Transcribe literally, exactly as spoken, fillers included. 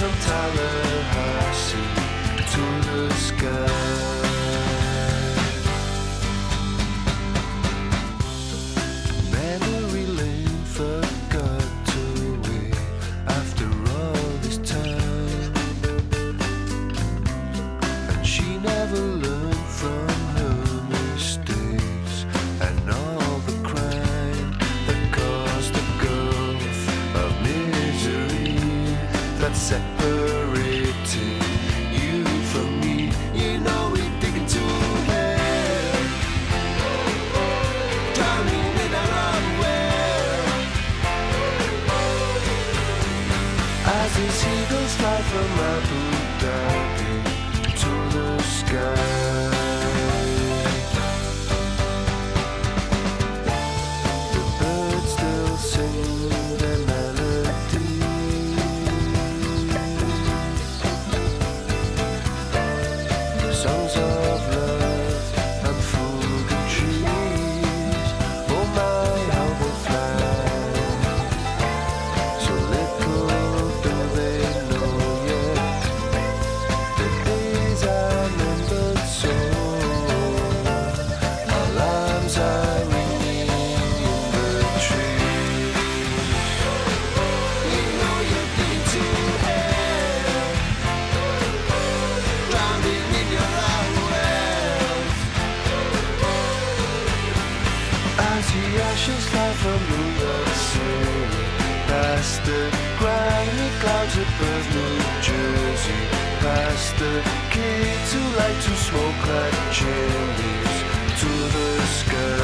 from Tallahassee to the sky. Memory lane forgot to wait after all this time, and she never learned from her mistakes and all the crime that caused the gulf of misery that separated you from me. You know we're digging to hell, drowning in our own well, as these eagles fly from Abu Dhabi to the sky. The birds still sing their melody, songs of love and food and trees. Oh my, how they fly, so little do they know yet. The days are numbered so, alarms are ringing in the trees. You know you're digging to hell, drowning in your own wells, as the ashes fly from New York City, past the grimy clouds above New Jersey, past the kids who like to smoke like chimneys, to the sky.